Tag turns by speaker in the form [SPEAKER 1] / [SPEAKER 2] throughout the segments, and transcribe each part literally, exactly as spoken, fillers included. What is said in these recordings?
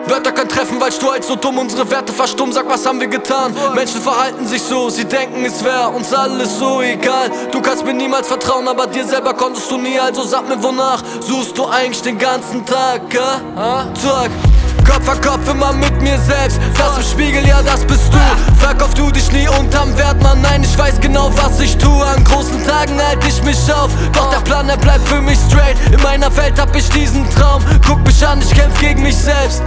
[SPEAKER 1] Wörter können treffen, weil du halt so dumm unsere Werte verstummen. Sag, was haben wir getan? Menschen verhalten sich so, sie denken, es wär uns alles so egal. Du kannst mir niemals vertrauen, aber dir selber konntest du nie. Also sag mir, wonach suchst du eigentlich den ganzen Tag, ja? Sag, Kopf an Kopf immer mit mir selbst. Das im Spiegel, ja, das bist du. Verkauf du dich nie unterm Wert, Mann. Nein, ich weiß genau, was ich tue. An großen Tagen halt ich mich auf, doch der Plan, der bleibt für mich straight. In meiner Welt hab ich diesen Traum. Guck mich an, ich kämpf gegen mich selbst.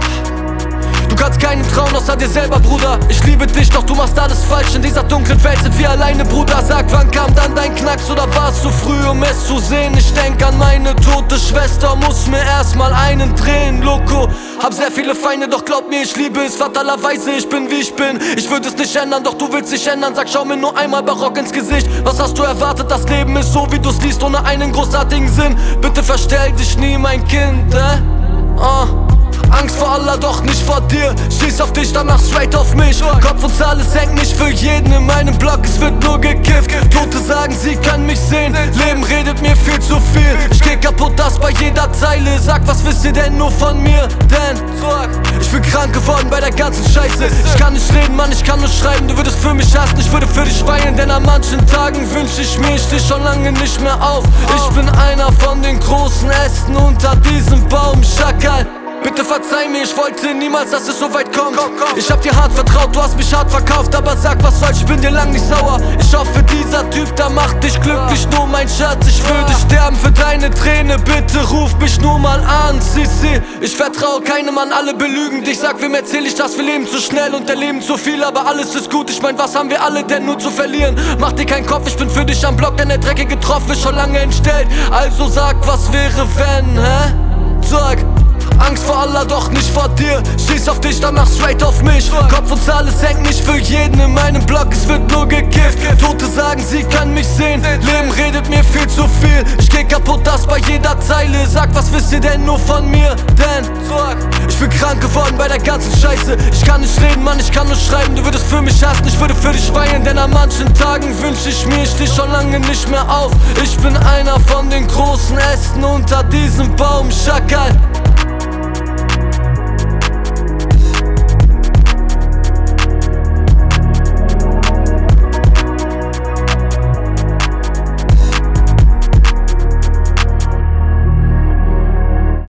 [SPEAKER 1] Du kannst keinen trauen außer dir selber, Bruder. Ich liebe dich, doch du machst alles falsch. In dieser dunklen Welt sind wir alleine, Bruder. Sag, wann kam dann dein Knacks oder war's zu früh, um es zu sehen? Ich denk an meine tote Schwester, muss mir erstmal einen drehen, Loco. Hab sehr viele Feinde, doch glaub mir, ich liebe es fatalerweise. Ich bin wie ich bin, ich würde es nicht ändern, doch du willst dich ändern. Sag, schau mir nur einmal barock ins Gesicht. Was hast du erwartet? Das Leben ist so, wie du's liest, ohne einen großartigen Sinn. Bitte verstell dich nie, mein Kind, äh? Oh. Angst vor Allah, doch nicht vor dir. Schieß auf dich, danach straight auf mich. Kopf und Zahl, es hängt nicht für jeden in meinem Block, es wird nur gekifft. Tote sagen, sie kann mich sehen. Leben redet mir viel zu viel. Ich geh kaputt, das bei jeder Zeile. Sag, was wisst ihr denn nur von mir? Denn ich bin krank geworden bei der ganzen Scheiße. Ich kann nicht reden, Mann, ich kann nur schreiben. Du würdest für mich hassen, ich würde für dich weinen. Denn an manchen Tagen wünsch ich mir, ich steh schon lange nicht mehr auf. Ich bin einer von den großen Ästen unter diesem Baum, Schakal. Bitte verzeih mir, ich wollte niemals, dass es so weit kommt. Ich hab dir hart vertraut, du hast mich hart verkauft. Aber sag, was soll's, ich bin dir lang nicht sauer. Ich hoffe, dieser Typ, da macht dich glücklich. Nur mein Schatz, ich würde sterben für deine Träne. Bitte ruf mich nur mal an, Sissi. Ich vertraue keinem, Mann, alle belügen dich. Sag, wem erzähl ich das, wir leben zu schnell und erleben zu viel. Aber alles ist gut, ich mein, was haben wir alle denn nur zu verlieren? Mach dir keinen Kopf, ich bin für dich am Block, denn der dreckige Tropf ist schon lange entstellt. Also sag, was wäre wenn, hä? Sag, Angst vor Allah, doch nicht vor dir. Schieß auf dich, danach straight auf mich. Kopf und Zahl, es hängt nicht für jeden in meinem Block, es wird nur gekifft. Tote sagen, sie kann mich sehen. Leben redet mir viel zu viel. Ich geh kaputt, das bei jeder Zeile. Sag, was wisst ihr denn nur von mir? Denn ich bin krank geworden bei der ganzen Scheiße. Ich kann nicht reden, Mann, ich kann nur schreiben. Du würdest für mich hassen, ich würde für dich weinen. Denn an manchen Tagen wünsch ich mir, ich steh schon lange nicht mehr auf. Ich bin einer von den großen Ästen unter diesem Baum, Schakal.